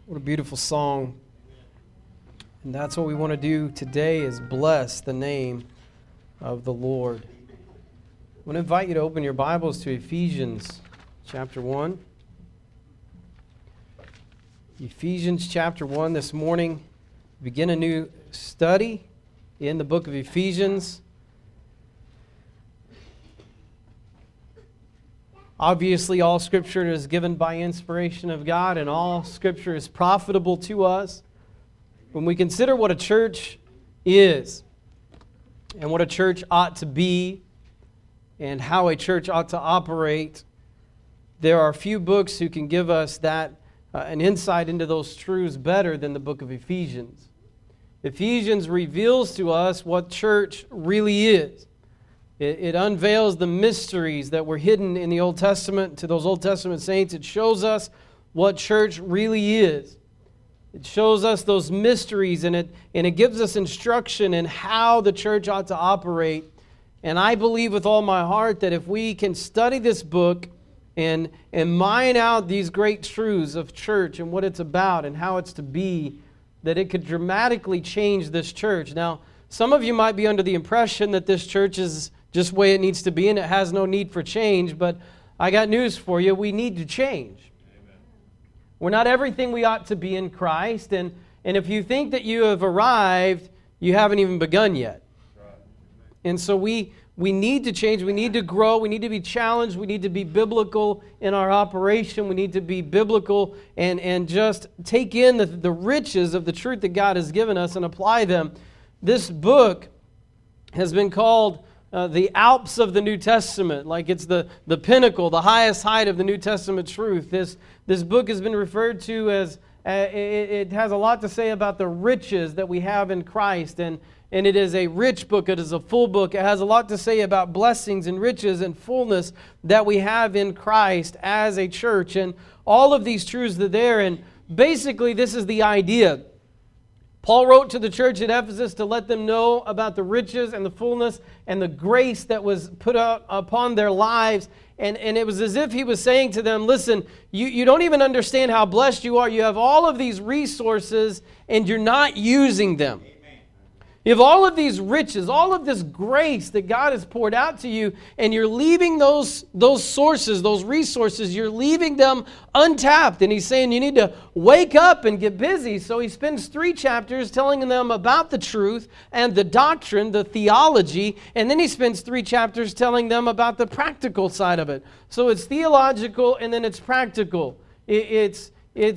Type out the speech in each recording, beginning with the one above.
What a beautiful song. And that's what we want to do today, is bless the name of the Lord. I want to invite you to open your Bibles to Ephesians chapter 1. Ephesians chapter 1 this morning. Begin a new study in the book of Ephesians. Obviously, all Scripture is given by inspiration of God, and all Scripture is profitable to us. When we consider what a church is, and what a church ought to be, and how a church ought to operate, there are few books who can give us that an insight into those truths better than the book of Ephesians. Ephesians reveals to us what church really is. It unveils the mysteries that were hidden in the Old Testament to those Old Testament saints. It shows us what church really is. It shows us those mysteries, and it gives us instruction in how the church ought to operate. And I believe with all my heart that if we can study this book and mine out these great truths of church and what it's about and how it's to be, that it could dramatically change this church. Now, some of you might be under the impression that this church is just the way it needs to be and it has no need for change, but I got news for you. We need to change. Amen. We're not everything we ought to be in Christ, and if you think that you have arrived, you haven't even begun yet. Right. And so we need to change. We need to grow. We need to be challenged. We need to be biblical in our operation. We need to be biblical and just take in the riches of the truth that God has given us and apply them. This book has been called the Alps of the New Testament, like it's the pinnacle, the highest height of the New Testament truth. This book has been referred to as, it has a lot to say about the riches that we have in Christ, and it is a rich book, it is a full book. It has a lot to say about blessings and riches and fullness that we have in Christ as a church, and all of these truths are there, and basically this is the idea. Paul wrote to the church at Ephesus to let them know about the riches and the fullness and the grace that was put out upon their lives. And it was as if he was saying to them, listen, you don't even understand how blessed you are. You have all of these resources and you're not using them. You have all of these riches, all of this grace that God has poured out to you, and you're leaving those sources, those resources, you're leaving them untapped. And he's saying you need to wake up and get busy. So he spends 3 chapters telling them about the truth and the doctrine, the theology, and then he spends 3 chapters telling them about the practical side of it. So it's theological and then it's practical. It's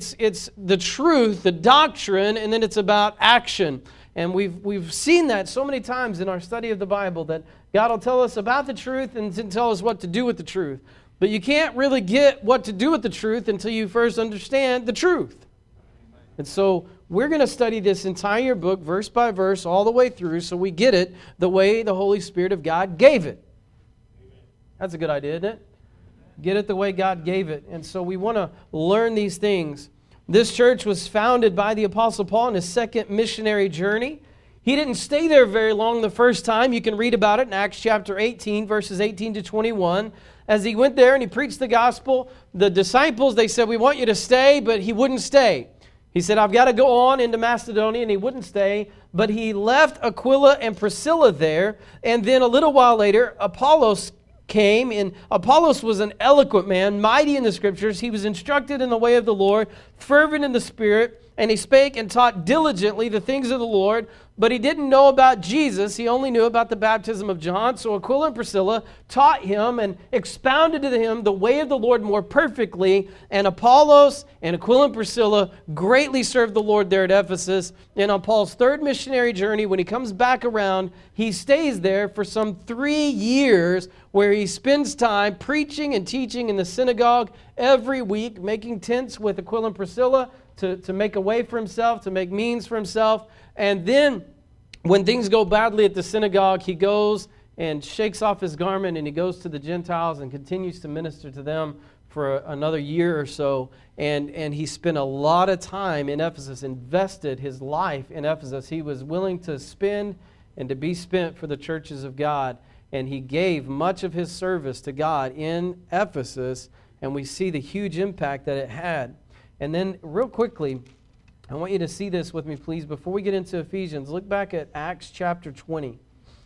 the truth, the doctrine, and then it's about action. And we've seen that so many times in our study of the Bible, that God will tell us about the truth and then tell us what to do with the truth. But you can't really get what to do with the truth until you first understand the truth. And so we're going to study this entire book, verse by verse, all the way through, so we get it the way the Holy Spirit of God gave it. That's a good idea, isn't it? Get it the way God gave it. And so we want to learn these things. This church was founded by the Apostle Paul in his second missionary journey. He didn't stay there very long the first time. You can read about it in Acts chapter 18, verses 18 to 21. As he went there and he preached the gospel, the disciples, they said, we want you to stay, but he wouldn't stay. He said, I've got to go on into Macedonia, and he wouldn't stay. But he left Aquila and Priscilla there, and then a little while later, Apollos came, and Apollos was an eloquent man, mighty in the Scriptures. He was instructed in the way of the Lord, fervent in the Spirit, and he spake and taught diligently the things of the Lord, but he didn't know about Jesus. He only knew about the baptism of John. So Aquila and Priscilla taught him and expounded to him the way of the Lord more perfectly, and Apollos and Aquila and Priscilla greatly served the Lord there at Ephesus. And on Paul's 3rd missionary journey, when he comes back around, he stays there for some 3 years, where he spends time preaching and teaching in the synagogue every week, making tents with Aquila and Priscilla to make a way for himself, to make means for himself. And then when things go badly at the synagogue, he goes and shakes off his garment and he goes to the Gentiles and continues to minister to them for another year or so. And he spent a lot of time in Ephesus, invested his life in Ephesus. He was willing to spend and to be spent for the churches of God. And he gave much of his service to God in Ephesus, and we see the huge impact that it had. And then real quickly, I want you to see this with me, please. Before we get into Ephesians, look back at Acts chapter 20.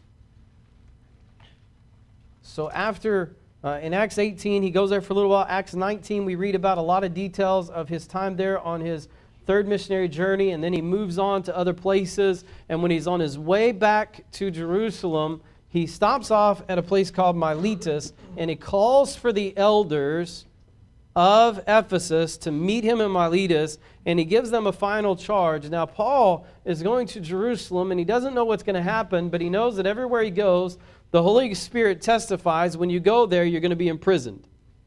So after, in Acts 18, he goes there for a little while. Acts 19, we read about a lot of details of his time there on his third missionary journey, and then he moves on to other places. And when he's on his way back to Jerusalem, he stops off at a place called Miletus, and he calls for the elders of Ephesus to meet him in Miletus, and he gives them a final charge. Now, Paul is going to Jerusalem, and he doesn't know what's going to happen, but he knows that everywhere he goes, the Holy Spirit testifies when you go there, you're going to be imprisoned.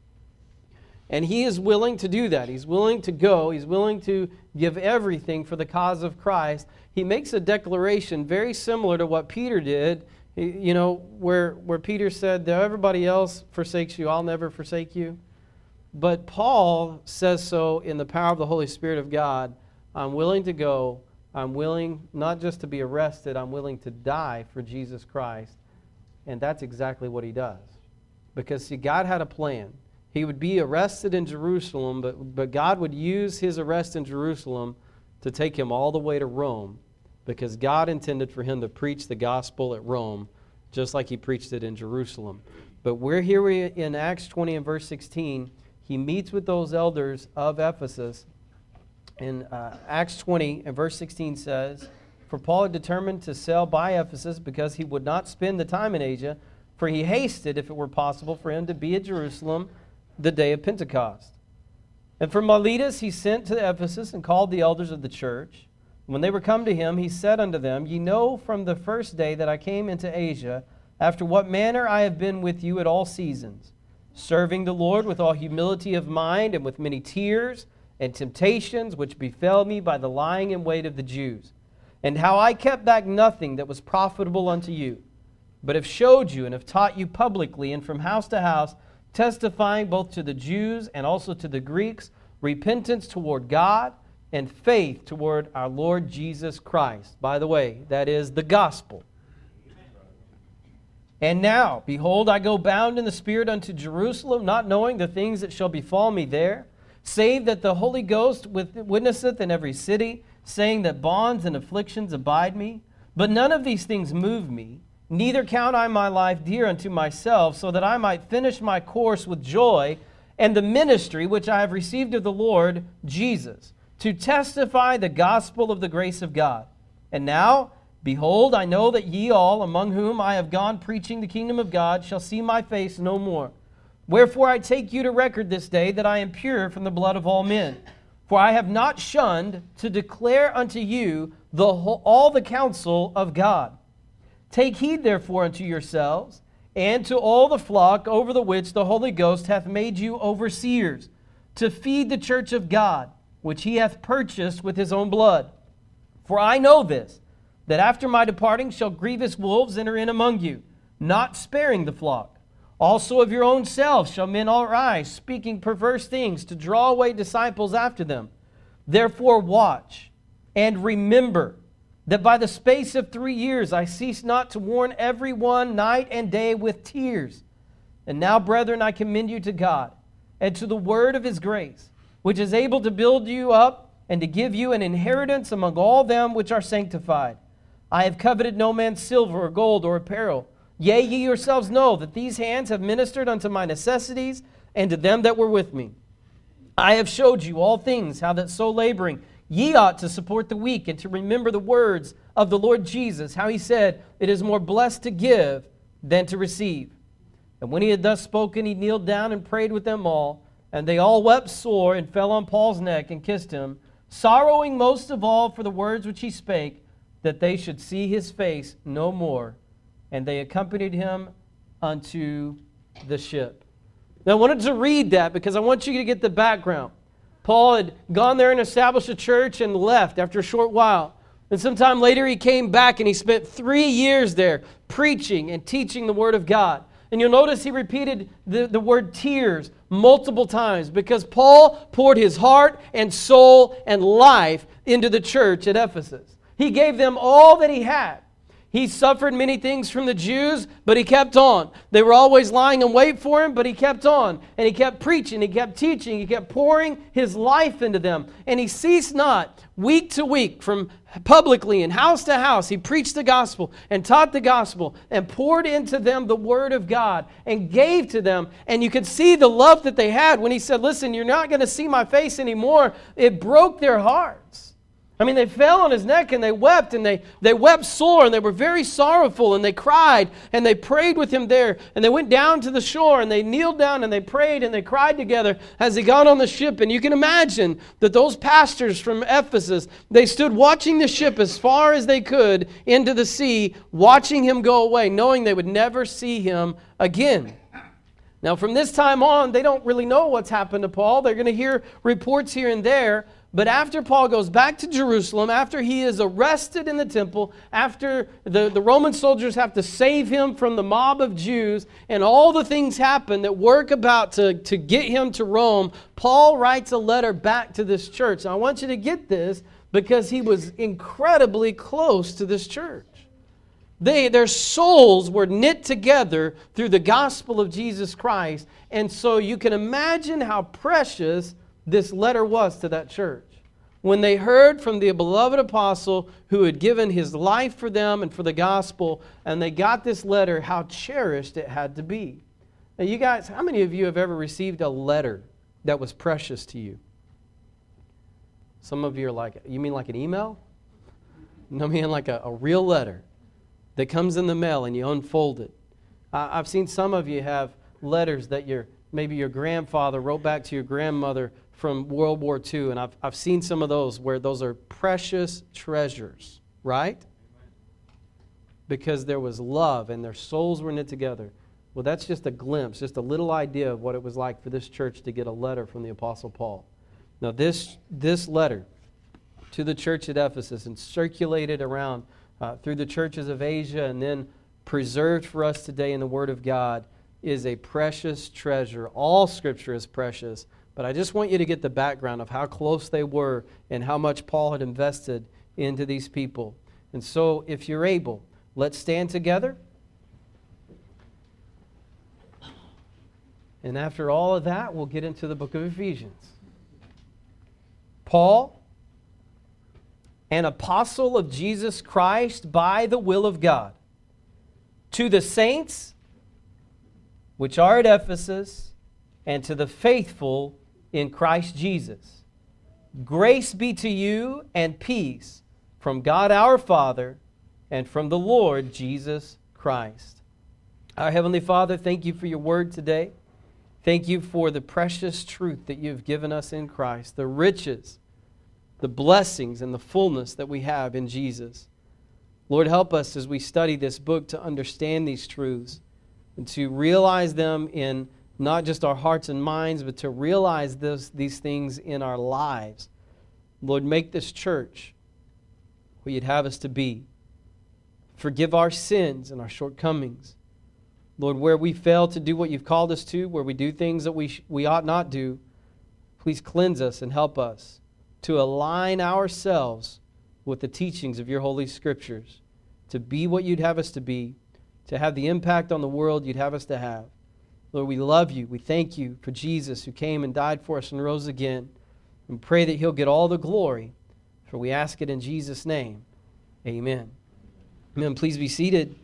And he is willing to do that. He's willing to go. He's willing to give everything for the cause of Christ. He makes a declaration very similar to what Peter did, you know, where Peter said, though everybody else forsakes you, I'll never forsake you. But Paul says so in the power of the Holy Spirit of God. I'm willing to go. I'm willing not just to be arrested, I'm willing to die for Jesus Christ. And that's exactly what he does. Because, see, God had a plan. He would be arrested in Jerusalem, but God would use his arrest in Jerusalem to take him all the way to Rome, because God intended for him to preach the gospel at Rome, just like he preached it in Jerusalem. But we're here in Acts 20 and verse 16. He meets with those elders of Ephesus. In Acts 20 and verse 16 says, "For Paul had determined to sail by Ephesus because he would not spend the time in Asia, for he hasted, if it were possible, for him to be at Jerusalem the day of Pentecost. And from Miletus he sent to Ephesus and called the elders of the church. When they were come to him, he said unto them, Ye know from the first day that I came into Asia, after what manner I have been with you at all seasons, serving the Lord with all humility of mind and with many tears and temptations which befell me by the lying in wait of the Jews, and how I kept back nothing that was profitable unto you, but have showed you and have taught you publicly and from house to house, testifying both to the Jews and also to the Greeks, repentance toward God and faith toward our Lord Jesus Christ." By the way, that is the gospel. "And now, behold, I go bound in the Spirit unto Jerusalem, not knowing the things that shall befall me there, save that the Holy Ghost witnesseth in every city, saying that bonds and afflictions abide me. But none of these things move me, neither count I my life dear unto myself, so that I might finish my course with joy, and the ministry which I have received of the Lord Jesus, to testify the gospel of the grace of God. And now, behold, I know that ye all, among whom I have gone preaching the kingdom of God, shall see my face no more. Wherefore I take you to record this day that I am pure from the blood of all men. For I have not shunned to declare unto you all the counsel of God. Take heed therefore unto yourselves, and to all the flock over the which the Holy Ghost hath made you overseers, to feed the church of God, which he hath purchased with his own blood. For I know this, that after my departing shall grievous wolves enter in among you, not sparing the flock. Also of your own selves shall men arise, speaking perverse things, to draw away disciples after them. Therefore watch, and remember, that by the space of 3 years I cease not to warn every one night and day with tears. And now, brethren, I commend you to God, and to the word of his grace, which is able to build you up, and to give you an inheritance among all them which are sanctified. I have coveted no man's silver or gold or apparel. Yea, ye yourselves know that these hands have ministered unto my necessities, and to them that were with me. I have showed you all things, how that so laboring ye ought to support the weak, and to remember the words of the Lord Jesus, how he said, It is more blessed to give than to receive. And when he had thus spoken, he kneeled down and prayed with them all. And they all wept sore, and fell on Paul's neck, and kissed him, sorrowing most of all for the words which he spake, that they should see his face no more. And they accompanied him unto the ship. Now I wanted to read that because I want you to get the background. Paul had gone there and established a church and left after a short while. And sometime later he came back and he spent 3 years there preaching and teaching the Word of God. And you'll notice he repeated the word tears multiple times because Paul poured his heart and soul and life into the church at Ephesus. He gave them all that he had. He suffered many things from the Jews, but he kept on. They were always lying in wait for him, but he kept on. And he kept preaching, he kept teaching, he kept pouring his life into them. And he ceased not, week to week, from publicly and house to house. He preached the gospel and taught the gospel and poured into them the word of God and gave to them. And you could see the love that they had when he said, listen, you're not going to see my face anymore. It broke their hearts. I mean, they fell on his neck and they wept, and they wept sore, and they were very sorrowful, and they cried, and they prayed with him there. And they went down to the shore, and they kneeled down, and they prayed, and they cried together as they got on the ship. And you can imagine that those pastors from Ephesus, they stood watching the ship as far as they could into the sea, watching him go away, knowing they would never see him again. Now, from this time on, they don't really know what's happened to Paul. They're going to hear reports here and there. But after Paul goes back to Jerusalem, after he is arrested in the temple, after the Roman soldiers have to save him from the mob of Jews, and all the things happen that work about to get him to Rome, Paul writes a letter back to this church. Now, I want you to get this because he was incredibly close to this church. Their souls were knit together through the gospel of Jesus Christ. And so you can imagine how precious this letter was to that church. When they heard from the beloved apostle who had given his life for them and for the gospel, and they got this letter, how cherished it had to be. Now you guys, how many of you have ever received a letter that was precious to you? Some of you are like, you mean like an email? No, I mean like a real letter that comes in the mail and you unfold it. I've seen some of you have letters that maybe your grandfather wrote back to your grandmother from World War II, and I've seen some of those where those are precious treasures, right? Because there was love and their souls were knit together. Well, that's just a glimpse, just a little idea of what it was like for this church to get a letter from the Apostle Paul. Now, this letter to the church at Ephesus and circulated around through the churches of Asia and then preserved for us today in the Word of God is a precious treasure. All Scripture is precious. But I just want you to get the background of how close they were and how much Paul had invested into these people. And so, if you're able, let's stand together. And after all of that, we'll get into the book of Ephesians. Paul, an apostle of Jesus Christ by the will of God, to the saints which are at Ephesus, and to the faithful in Christ Jesus. Grace be to you and peace from God our Father and from the Lord Jesus Christ. Our Heavenly Father, thank you for your word today. Thank you for the precious truth that you've given us in Christ, the riches, the blessings, and the fullness that we have in Jesus. Lord, help us as we study this book to understand these truths and to realize them in not just our hearts and minds, but to realize these things in our lives. Lord, make this church who you'd have us to be. Forgive our sins and our shortcomings. Lord, where we fail to do what you've called us to, where we do things that we ought not do, please cleanse us and help us to align ourselves with the teachings of your Holy Scriptures, to be what you'd have us to be, to have the impact on the world you'd have us to have. Lord, we love you. We thank you for Jesus who came and died for us and rose again. And pray that he'll get all the glory, for we ask it in Jesus' name. Amen. Amen. Please be seated.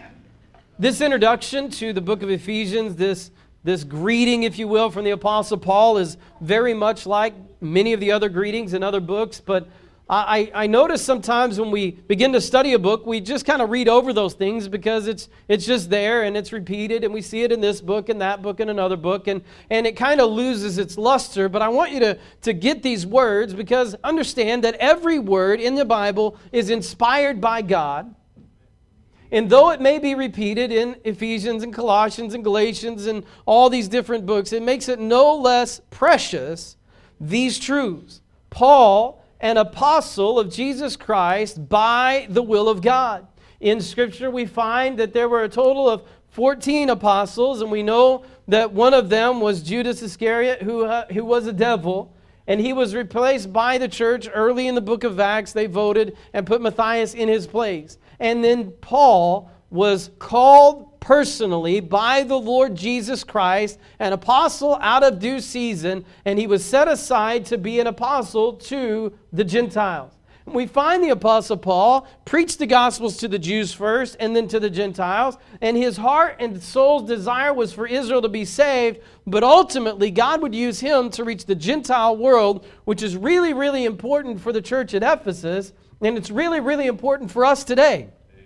This introduction to the book of Ephesians, this greeting, if you will, from the Apostle Paul is very much like many of the other greetings in other books, but I notice sometimes when we begin to study a book, we just kind of read over those things because it's just there and it's repeated, and we see it in this book and that book and another book, and it kind of loses its luster. But I want you to get these words, because understand that every word in the Bible is inspired by God. And though it may be repeated in Ephesians and Colossians and Galatians and all these different books, it makes it no less precious, these truths. Paul, an apostle of Jesus Christ by the will of God. In Scripture, we find that there were a total of 14 apostles, and we know that one of them was Judas Iscariot, who was a devil, and he was replaced by the church early in the book of Acts. They voted and put Matthias in his place. And then Paul was called personally by the Lord Jesus Christ, an apostle out of due season, and he was set aside to be an apostle to the Gentiles. We find the Apostle Paul preach the Gospels to the Jews first and then to the Gentiles, and his heart and soul's desire was for Israel to be saved, but ultimately God would use him to reach the Gentile world, which is really, really important for the church at Ephesus, and it's really, really important for us today.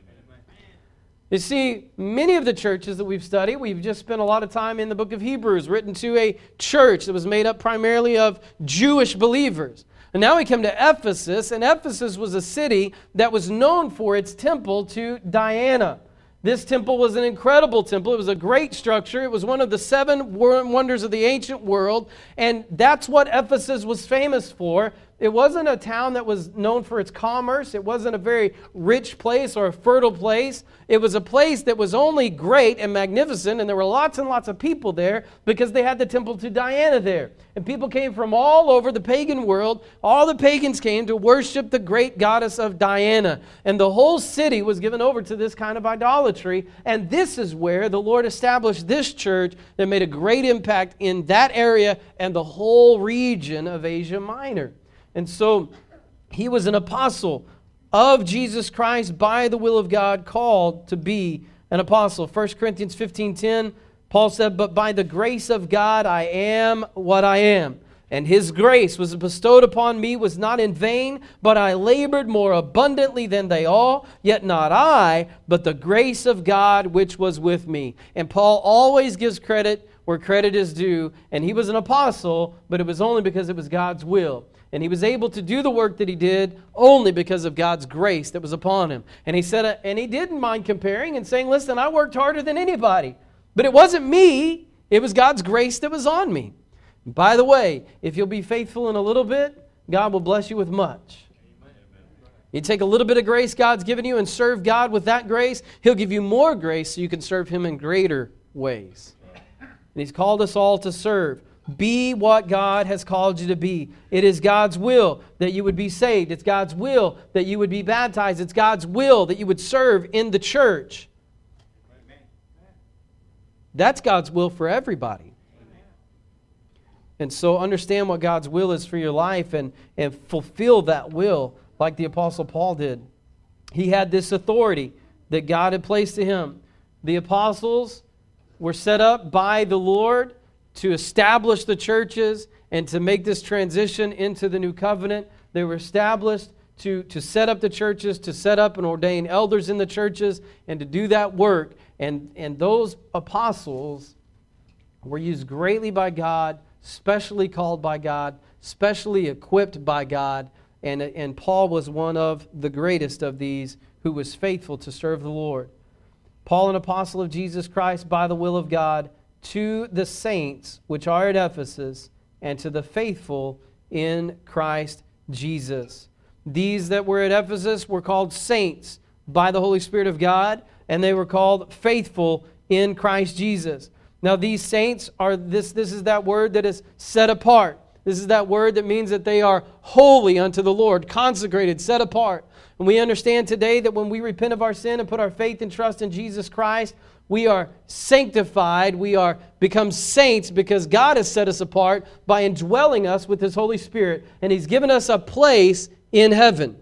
You see, many of the churches that we've studied, we've just spent a lot of time in the book of Hebrews, written to a church that was made up primarily of Jewish believers. And now we come to Ephesus, and Ephesus was a city that was known for its temple to Diana. This temple was an incredible temple. It was a great structure. It was one of the 7 wonders of the ancient world, and that's what Ephesus was famous for. It wasn't a town that was known for its commerce. It wasn't a very rich place or a fertile place. It was a place that was only great and magnificent, and there were lots and lots of people there because they had the temple to Diana there. And people came from all over the pagan world. All the pagans came to worship the great goddess of Diana. And the whole city was given over to this kind of idolatry. And this is where the Lord established this church that made a great impact in that area and the whole region of Asia Minor. And so he was an apostle of Jesus Christ by the will of God, called to be an apostle. 1 Corinthians 15:10, Paul said, "But by the grace of God I am what I am. And his grace was bestowed upon me was not in vain, but I labored more abundantly than they all. Yet not I, but the grace of God which was with me." And Paul always gives credit where credit is due. And he was an apostle, but it was only because it was God's will. And he was able to do the work that he did only because of God's grace that was upon him. And he said, and he didn't mind comparing and saying, "Listen, I worked harder than anybody. But it wasn't me. It was God's grace that was on me." And by the way, if you'll be faithful in a little bit, God will bless you with much. You take a little bit of grace God's given you and serve God with that grace, He'll give you more grace so you can serve Him in greater ways. And He's called us all to serve. Be what God has called you to be. It is God's will that you would be saved. It's God's will that you would be baptized. It's God's will that you would serve in the church. That's God's will for everybody. And so understand what God's will is for your life and fulfill that will like the Apostle Paul did. He had this authority that God had placed to him. The apostles were set up by the Lord to establish the churches and to make this transition into the new covenant. They were established to set up the churches, to set up and ordain elders in the churches, and to do that work. And those apostles were used greatly by God, specially called by God, specially equipped by God. And Paul was one of the greatest of these who was faithful to serve the Lord. Paul, an apostle of Jesus Christ by the will of God, to the saints which are at Ephesus, and to the faithful in Christ Jesus. These that were at Ephesus were called saints by the Holy Spirit of God, and they were called faithful in Christ Jesus. Now these saints are, this is that word that is set apart. This is that word that means that they are holy unto the Lord, consecrated, set apart. And we understand today that when we repent of our sin and put our faith and trust in Jesus Christ, we are sanctified, we are become saints because God has set us apart by indwelling us with His Holy Spirit. And He's given us a place in heaven.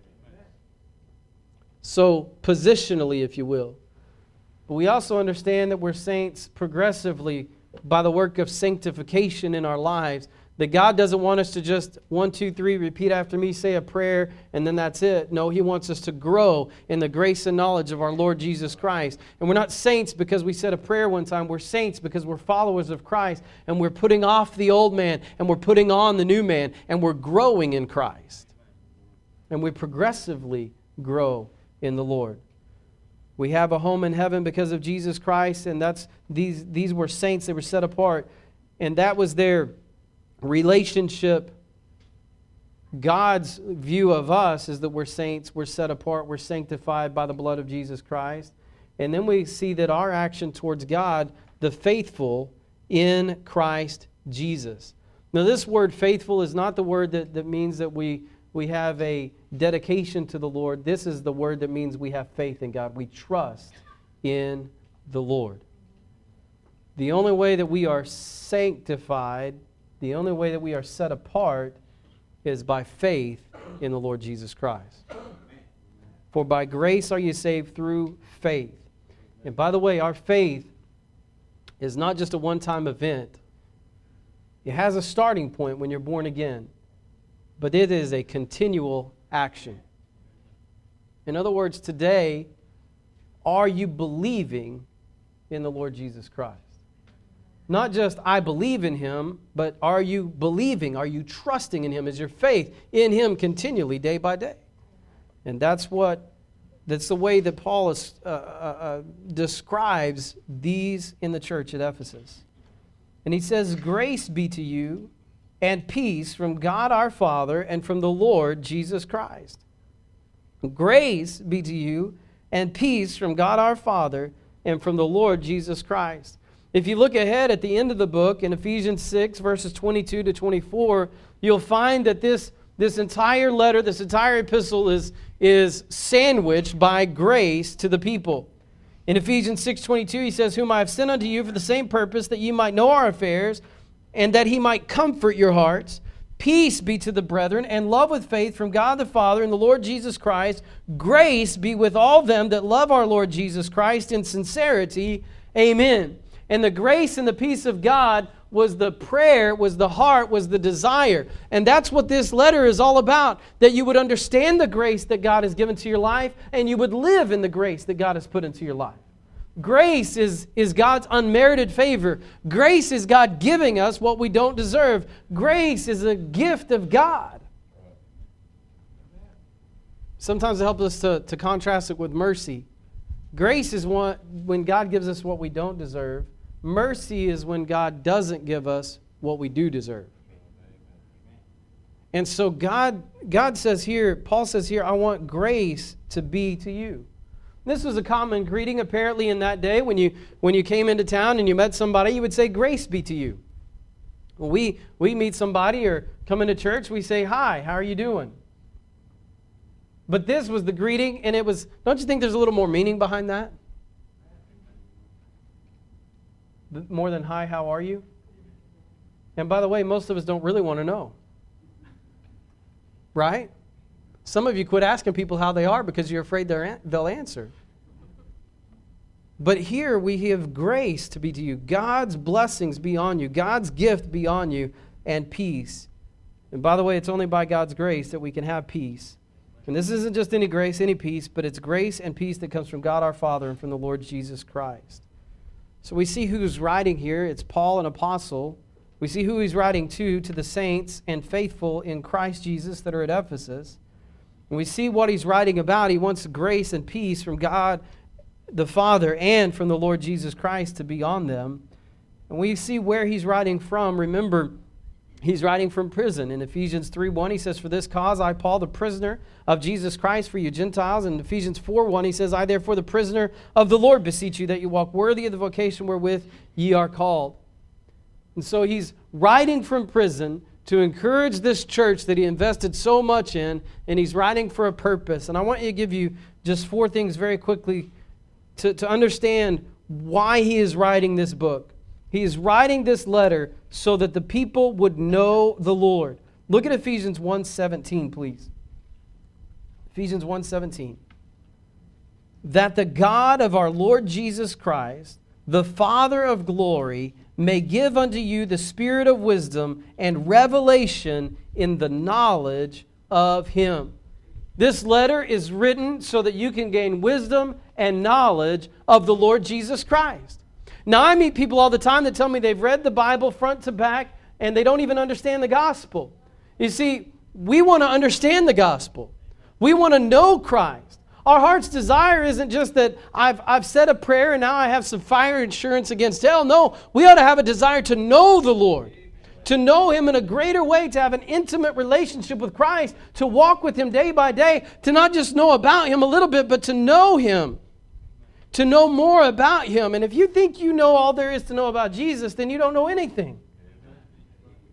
So, positionally, if you will. But we also understand that we're saints progressively by the work of sanctification in our lives. That God doesn't want us to just 1, 2, 3, repeat after me, say a prayer, and then that's it. No, He wants us to grow in the grace and knowledge of our Lord Jesus Christ. And we're not saints because we said a prayer one time. We're saints because we're followers of Christ, and we're putting off the old man, and we're putting on the new man, and we're growing in Christ. And we progressively grow in the Lord. We have a home in heaven because of Jesus Christ, and these were saints. They were set apart, and that was their relationship. God's view of us is that we're saints, we're set apart, we're sanctified by the blood of Jesus Christ. And then we see that our action towards God, the faithful in Christ Jesus. Now this word faithful is not the word that means that we we have a dedication to the Lord. This is the word that means we have faith in God. We trust in the Lord. The only way that we are sanctified, the only way that we are set apart is by faith in the Lord Jesus Christ. For by grace are you saved through faith. And by the way, our faith is not just a one-time event. It has a starting point when you're born again, but it is a continual action. In other words, today, are you believing in the Lord Jesus Christ? Not just I believe in Him, but are you believing? Are you trusting in Him? Is your faith in Him continually, day by day? And that's the way that Paul describes these in the church at Ephesus. And he says, grace be to you and peace from God our Father and from the Lord Jesus Christ. Grace be to you and peace from God our Father and from the Lord Jesus Christ. If you look ahead at the end of the book in Ephesians 6, verses 22 to 24, you'll find that this entire letter, this entire epistle is sandwiched by grace to the people. In Ephesians 6:22, he says, whom I have sent unto you for the same purpose, that ye might know our affairs, and that He might comfort your hearts. Peace be to the brethren, and love with faith from God the Father and the Lord Jesus Christ. Grace be with all them that love our Lord Jesus Christ in sincerity. Amen. And the grace and the peace of God was the prayer, was the heart, was the desire. And that's what this letter is all about, that you would understand the grace that God has given to your life, and you would live in the grace that God has put into your life. Grace is God's unmerited favor. Grace is God giving us what we don't deserve. Grace is a gift of God. Sometimes it helps us to contrast it with mercy. Grace is when God gives us what we don't deserve. Mercy is when God doesn't give us what we do deserve. And so God says here, Paul says here, I want grace to be to you. This was a common greeting apparently in that day. When you came into town and you met somebody, you would say, grace be to you. When we meet somebody or come into church, we say, hi, how are you doing? But this was the greeting, and it was, don't you think there's a little more meaning behind that? More than, hi, how are you? And by the way, most of us don't really want to know. Right? Some of you quit asking people how they are because you're afraid they'll answer. But here we have grace to be to you. God's blessings be on you. God's gift be on you, and peace. And by the way, it's only by God's grace that we can have peace. And this isn't just any grace, any peace, but it's grace and peace that comes from God our Father and from the Lord Jesus Christ. So we see who's writing here. It's Paul, an apostle. We see who he's writing to the saints and faithful in Christ Jesus that are at Ephesus. And we see what he's writing about. He wants grace and peace from God the Father and from the Lord Jesus Christ to be on them. And we see where he's writing from. Remember, he's writing from prison. In Ephesians 3:1, he says, for this cause I, Paul, the prisoner of Jesus Christ for you Gentiles. In Ephesians 4:1, he says, I therefore, the prisoner of the Lord, beseech you that you walk worthy of the vocation wherewith ye are called. And so he's writing from prison to encourage this church that he invested so much in, and he's writing for a purpose. And I want to give you just 4 things very quickly to understand why he is writing this book. He is writing this letter so that the people would know the Lord. Look at Ephesians 1:17, please. Ephesians 1:17. That the God of our Lord Jesus Christ, the Father of glory, may give unto you the spirit of wisdom and revelation in the knowledge of Him. This letter is written so that you can gain wisdom and knowledge of the Lord Jesus Christ. Now, I meet people all the time that tell me they've read the Bible front to back and they don't even understand the gospel. You see, we want to understand the gospel. We want to know Christ. Our heart's desire isn't just that I've said a prayer and now I have some fire insurance against hell. No, we ought to have a desire to know the Lord, to know Him in a greater way, to have an intimate relationship with Christ, to walk with Him day by day, to not just know about Him a little bit, but to know Him, to know more about Him. And if you think you know all there is to know about Jesus, then you don't know anything.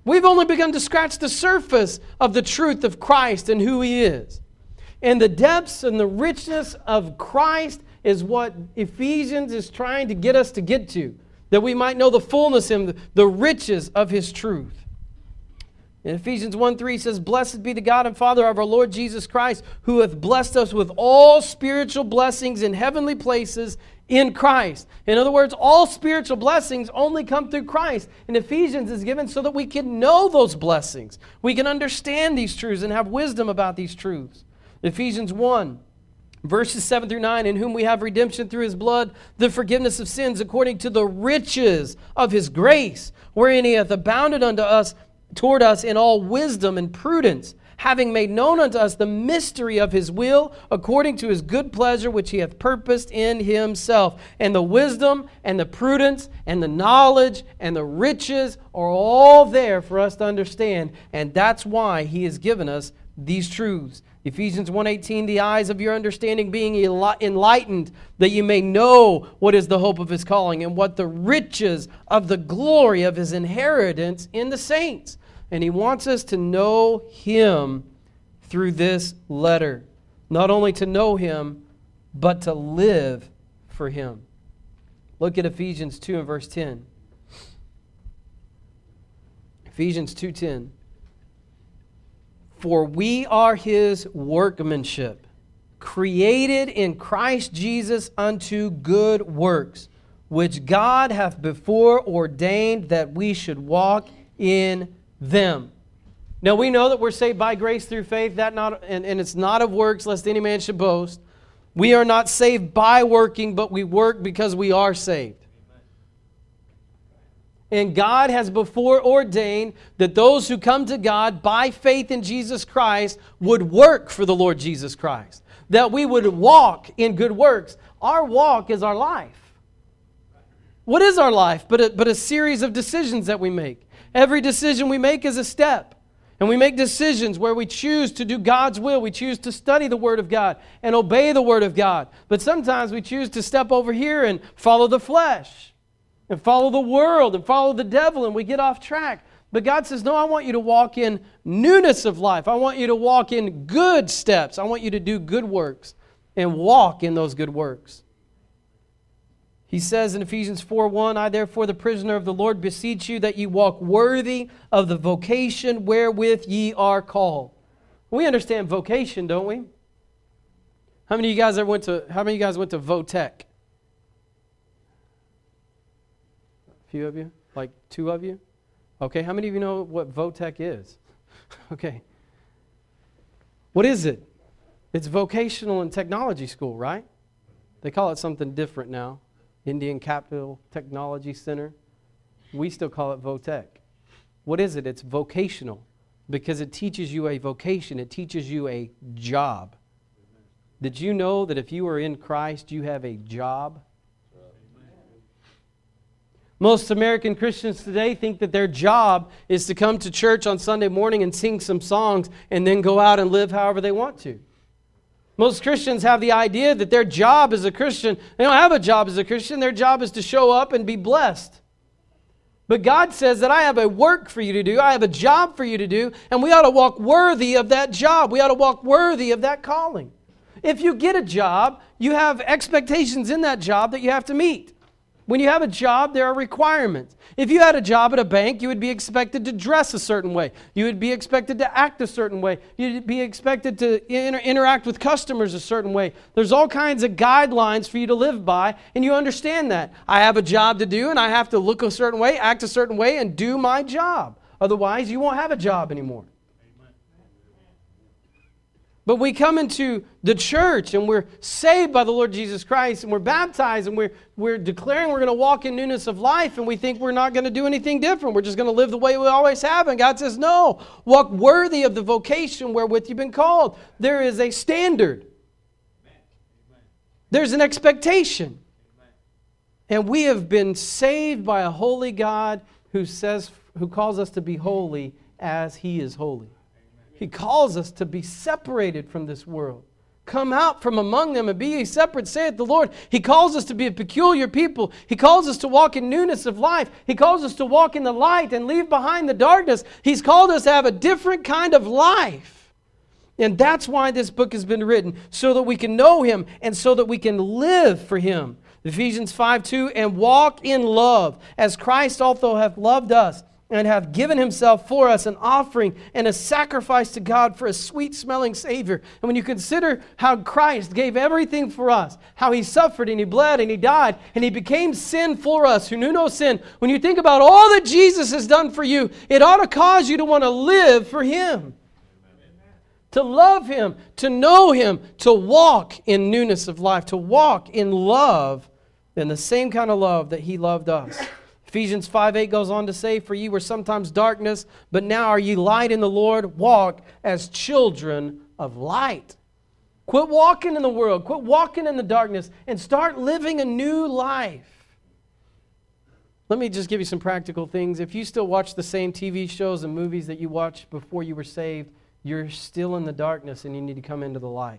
We've only begun to scratch the surface of the truth of Christ and who He is. And the depths and the richness of Christ is what Ephesians is trying to get us to get to, that we might know the fullness and the riches of His truth. In Ephesians 1:3 says, "Blessed be the God and Father of our Lord Jesus Christ, who hath blessed us with all spiritual blessings in heavenly places in Christ." In other words, all spiritual blessings only come through Christ. And Ephesians is given so that we can know those blessings. We can understand these truths and have wisdom about these truths. Ephesians 1, verses 7 through 9, "In whom we have redemption through His blood, the forgiveness of sins, according to the riches of His grace, wherein He hath abounded toward us in all wisdom and prudence, having made known unto us the mystery of His will, according to His good pleasure, which He hath purposed in Himself." And the wisdom and the prudence and the knowledge and the riches are all there for us to understand. And that's why He has given us these truths. Ephesians 1:18, "The eyes of your understanding being enlightened, that you may know what is the hope of His calling, and what the riches of the glory of His inheritance in the saints." And He wants us to know Him through this letter. Not only to know Him, but to live for Him. Look at Ephesians 2 and verse 10. Ephesians 2:10. "For we are His workmanship, created in Christ Jesus unto good works, which God hath before ordained that we should walk in them." Now we know that we're saved by grace through faith, and it's not of works, lest any man should boast. We are not saved by working, but we work because we are saved. And God has before ordained that those who come to God by faith in Jesus Christ would work for the Lord Jesus Christ. That we would walk in good works. Our walk is our life. What is our life but a series of decisions that we make? Every decision we make is a step. And we make decisions where we choose to do God's will. We choose to study the Word of God and obey the Word of God. But sometimes we choose to step over here and follow the flesh and follow the world and follow the devil, and we get off track. But God says, no, I want you to walk in newness of life. I want you to walk in good steps. I want you to do good works and walk in those good works. He says in Ephesians 4:1, "I therefore, the prisoner of the Lord, beseech you that ye walk worthy of the vocation wherewith ye are called." We understand vocation, don't we? How many of you guys went to Votech? A few of you? Like 2 of you? Okay, how many of you know what Votech is? Okay. What is it? It's vocational and technology school, right? They call it something different now. Indian Capital Technology Center. We still call it Votech. What is it? It's vocational because it teaches you a vocation. It teaches you a job. Did you know that if you are in Christ, you have a job? Most American Christians today think that their job is to come to church on Sunday morning and sing some songs and then go out and live however they want to. Most Christians have the idea that their job as a Christian, they don't have a job as a Christian, their job is to show up and be blessed. But God says that I have a work for you to do, I have a job for you to do, and we ought to walk worthy of that job. We ought to walk worthy of that calling. If you get a job, you have expectations in that job that you have to meet. When you have a job, there are requirements. If you had a job at a bank, you would be expected to dress a certain way. You would be expected to act a certain way. You'd be expected to interact with customers a certain way. There's all kinds of guidelines for you to live by, and you understand that. I have a job to do, and I have to look a certain way, act a certain way, and do my job. Otherwise, you won't have a job anymore. But we come into the church and we're saved by the Lord Jesus Christ and we're baptized and we're declaring we're going to walk in newness of life, and we think we're not going to do anything different. We're just going to live the way we always have. And God says, no, walk worthy of the vocation wherewith you've been called. There is a standard. There's an expectation. And we have been saved by a holy God who calls us to be holy as He is holy. He calls us to be separated from this world, Come out from among them and be ye separate, saith the Lord. He calls us to be a peculiar people. He calls us to walk in newness of life. He calls us to walk in the light and leave behind the darkness. He's called us to have a different kind of life. And that's why this book has been written, so that we can know Him and so that we can live for Him. Ephesians 5:2, and walk in love, as Christ also hath loved us, and hath given Himself for us an offering and a sacrifice to God for a sweet-smelling Savior. And when you consider how Christ gave everything for us, how He suffered and He bled and He died and He became sin for us who knew no sin, when you think about all that Jesus has done for you, it ought to cause you to want to live for Him. To love Him, to know Him, to walk in newness of life, to walk in love, in the same kind of love that He loved us. Ephesians 5:8 goes on to say, for ye were sometimes darkness, but now are ye light in the Lord. Walk as children of light. Quit walking in the world. Quit walking in the darkness and start living a new life. Let me just give you some practical things. If you still watch the same TV shows and movies that you watched before you were saved, you're still in the darkness and you need to come into the light.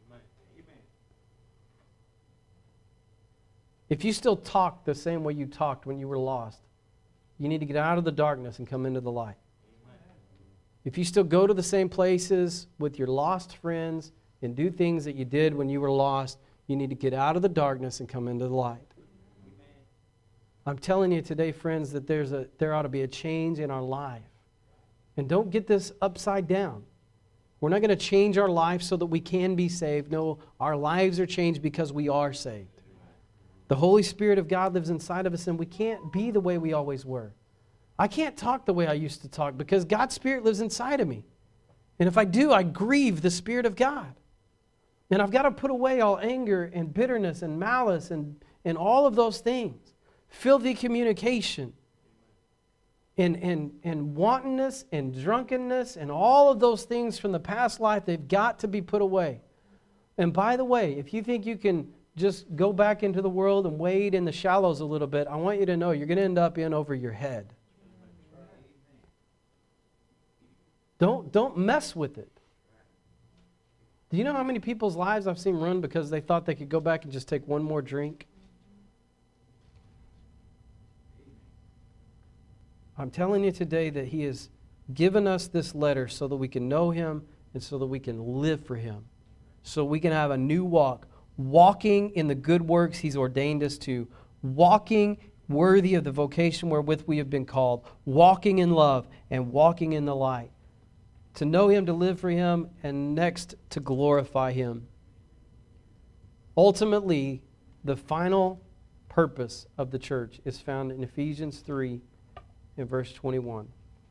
If you still talk the same way you talked when you were lost, you need to get out of the darkness and come into the light. If you still go to the same places with your lost friends and do things that you did when you were lost, you need to get out of the darkness and come into the light. I'm telling you today, friends, that there ought to be a change in our life. And don't get this upside down. We're not going to change our life so that we can be saved. No, our lives are changed because we are saved. The Holy Spirit of God lives inside of us, and we can't be the way we always were. I can't talk the way I used to talk because God's Spirit lives inside of me. And if I do, I grieve the Spirit of God. And I've got to put away all anger and bitterness and malice and all of those things. Filthy communication and wantonness and drunkenness and all of those things from the past life, they've got to be put away. And by the way, if you think you can just go back into the world and wade in the shallows a little bit, I want you to know you're going to end up in over your head. Don't mess with it. Do you know how many people's lives I've seen run because they thought they could go back and just take one more drink? I'm telling you today that He has given us this letter so that we can know Him and so that we can live for Him. So we can have a new walk. Walking in the good works He's ordained us to. Walking worthy of the vocation wherewith we have been called. Walking in love and walking in the light. To know Him, to live for Him, and next to glorify Him. Ultimately, the final purpose of the church is found in Ephesians 3 in verse 21.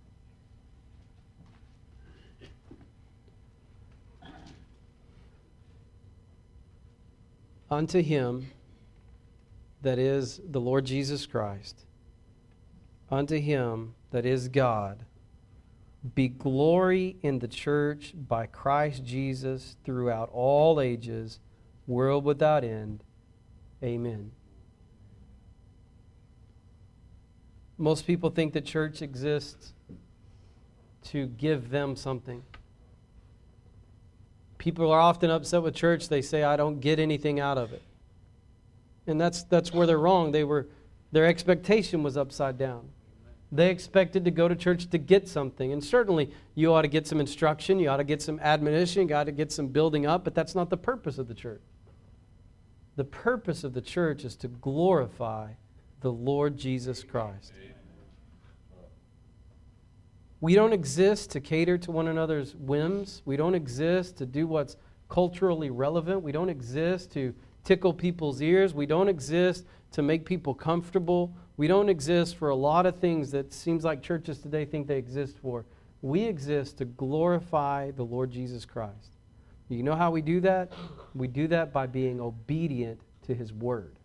Unto Him, that is the Lord Jesus Christ, unto Him that is God, be glory in the church by Christ Jesus throughout all ages, world without end. Amen. Most people think the church exists to give them something. People are often upset with church. They say, I don't get anything out of it. And that's where they're wrong. Their expectation was upside down. They expected to go to church to get something. And certainly you ought to get some instruction. You ought to get some admonition. You ought to get some building up. But that's not the purpose of the church. The purpose of the church is to glorify the Lord Jesus Christ. We don't exist to cater to one another's whims. We don't exist to do what's culturally relevant. We don't exist to tickle people's ears. We don't exist to make people comfortable. We don't exist for a lot of things that seems like churches today think they exist for. We exist to glorify the Lord Jesus Christ. You know how we do that? We do that by being obedient to His Word.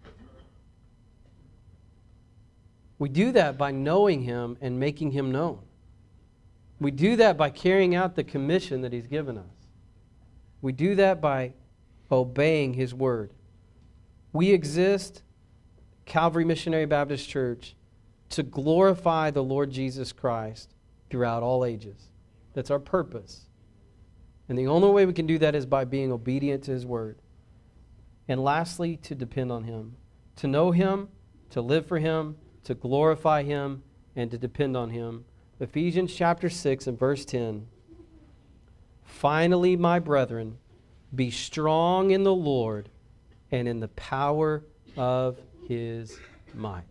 We do that by knowing Him and making Him known. We do that by carrying out the commission that He's given us. We do that by obeying His Word. We exist, Calvary Missionary Baptist Church, to glorify the Lord Jesus Christ throughout all ages. That's our purpose. And the only way we can do that is by being obedient to His Word. And lastly, to depend on Him. To know Him, to live for Him, to glorify Him, and to depend on Him. Ephesians chapter 6 and verse 10. Finally, my brethren, be strong in the Lord and in the power of His might.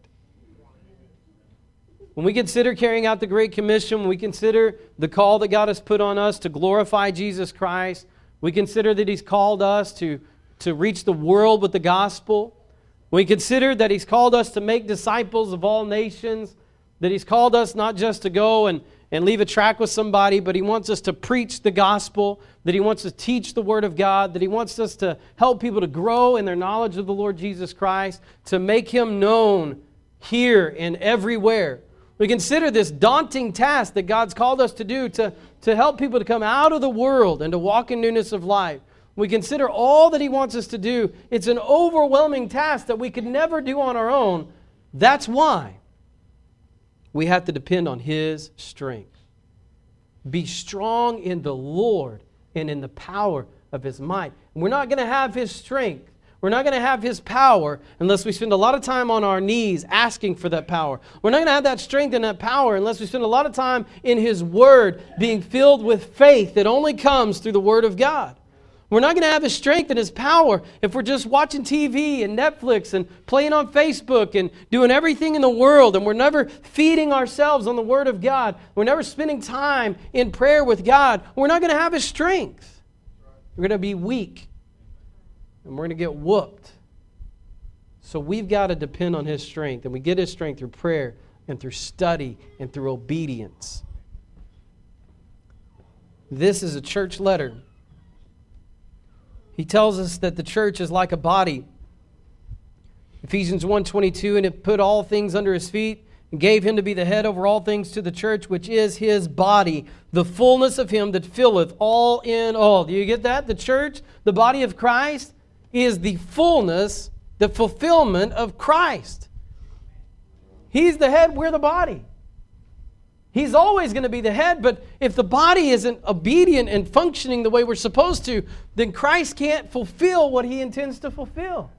When we consider carrying out the Great Commission, when we consider the call that God has put on us to glorify Jesus Christ, we consider that He's called us to reach the world with the gospel. We consider that He's called us to make disciples of all nations, that He's called us not just to go and leave a tract with somebody, but He wants us to preach the gospel, that He wants to teach the Word of God, that He wants us to help people to grow in their knowledge of the Lord Jesus Christ, to make Him known here and everywhere. We consider this daunting task that God's called us to do to help people to come out of the world and to walk in newness of life. We consider all that He wants us to do. It's an overwhelming task that we could never do on our own. That's why we have to depend on His strength. Be strong in the Lord and in the power of His might. We're not going to have His strength. We're not going to have His power unless we spend a lot of time on our knees asking for that power. We're not going to have that strength and that power unless we spend a lot of time in His Word being filled with faith that only comes through the Word of God. We're not going to have His strength and His power if we're just watching TV and Netflix and playing on Facebook and doing everything in the world, and we're never feeding ourselves on the Word of God. We're never spending time in prayer with God. We're not going to have His strength. We're going to be weak. And we're going to get whooped. So we've got to depend on His strength. And we get His strength through prayer and through study and through obedience. This is a church letter. He tells us that the church is like a body. Ephesians 1:22, and it put all things under His feet and gave Him to be the head over all things to the church, which is His body, the fullness of Him that filleth all in all. Do you get that? The church, the body of Christ, is the fullness, the fulfillment of Christ. He's the head, we're the body. He's always going to be the head, but if the body isn't obedient and functioning the way we're supposed to, then Christ can't fulfill what He intends to fulfill.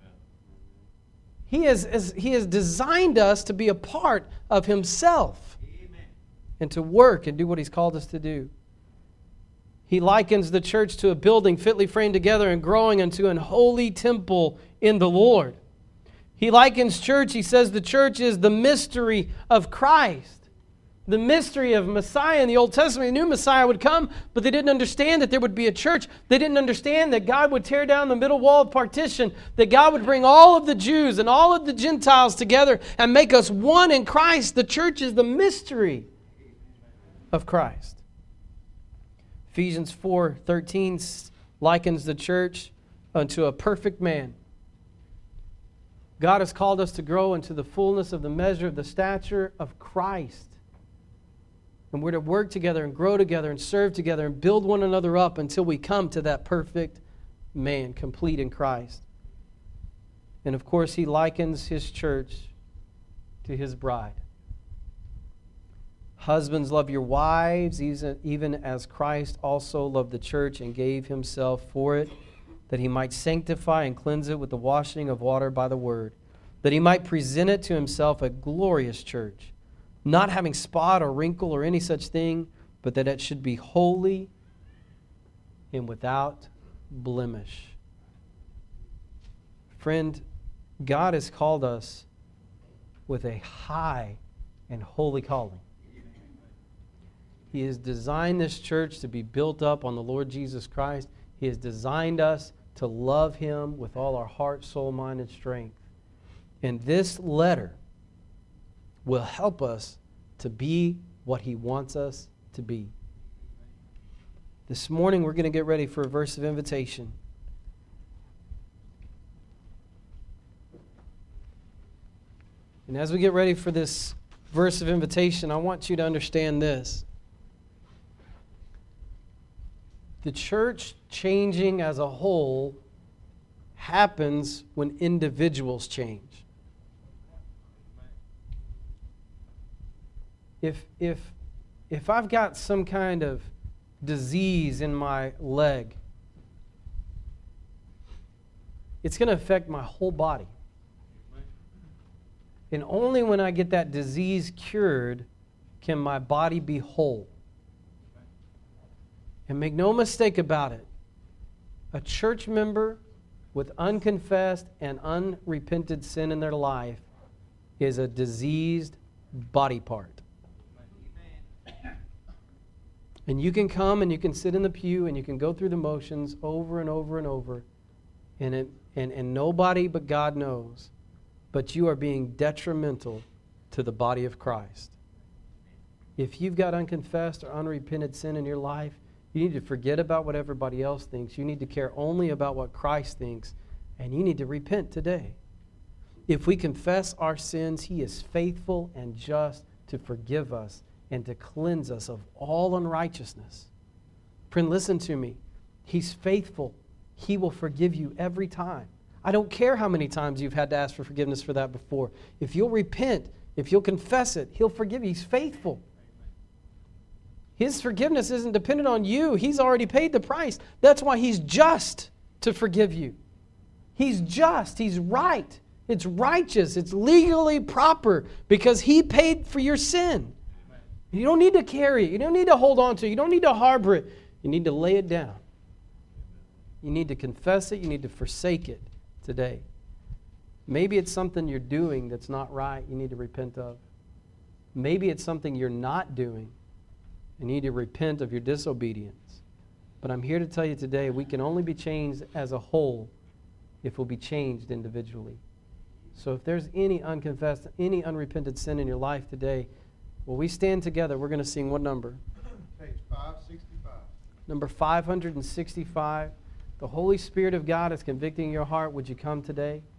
He has designed us to be a part of Himself and to work and do what He's called us to do. He likens the church to a building fitly framed together and growing unto an holy temple in the Lord. He likens church, he says the church is the mystery of Christ. The mystery of Messiah in the Old Testament. They knew Messiah would come, but they didn't understand that there would be a church. They didn't understand that God would tear down the middle wall of partition, that God would bring all of the Jews and all of the Gentiles together and make us one in Christ. The church is the mystery of Christ. Ephesians 4:13 likens the church unto a perfect man. God has called us to grow into the fullness of the measure of the stature of Christ. And we're to work together and grow together and serve together and build one another up until we come to that perfect man, complete in Christ. And of course, He likens His church to His bride. Husbands, love your wives, even as Christ also loved the church and gave Himself for it, that He might sanctify and cleanse it with the washing of water by the word, that He might present it to Himself a glorious church, not having spot or wrinkle or any such thing, but that it should be holy and without blemish. Friend, God has called us with a high and holy calling. He has designed this church to be built up on the Lord Jesus Christ. He has designed us to love Him with all our heart, soul, mind, and strength. And this letter will help us to be what He wants us to be. This morning we're going to get ready for a verse of invitation. And as we get ready for this verse of invitation, I want you to understand this. The church changing as a whole happens when individuals change. If I've got some kind of disease in my leg, it's going to affect my whole body. And only when I get that disease cured can my body be whole. And make no mistake about it, a church member with unconfessed and unrepented sin in their life is a diseased body part. And you can come and you can sit in the pew and you can go through the motions over and over and over, and nobody but God knows. But you are being detrimental to the body of Christ. If you've got unconfessed or unrepented sin in your life, you need to forget about what everybody else thinks. You need to care only about what Christ thinks, and you need to repent today. If we confess our sins, He is faithful and just to forgive us and to cleanse us of all unrighteousness. Friend, listen to me. He's faithful. He will forgive you every time. I don't care how many times you've had to ask for forgiveness for that before. If you'll repent, if you'll confess it, He'll forgive you. He's faithful. His forgiveness isn't dependent on you. He's already paid the price. That's why He's just to forgive you. He's just. He's right. It's righteous. It's legally proper because He paid for your sin. You don't need to carry it. You don't need to hold on to it. You don't need to harbor it. You need to lay it down. You need to confess it. You need to forsake it today. Maybe it's something you're doing that's not right. You need to repent of. Maybe it's something you're not doing. You need to repent of your disobedience. But I'm here to tell you today, we can only be changed as a whole if we'll be changed individually. So if there's any unconfessed, any unrepented sin in your life today, well, we stand together. We're going to sing what number? Page 565. Number 565. The Holy Spirit of God is convicting your heart. Would you come today?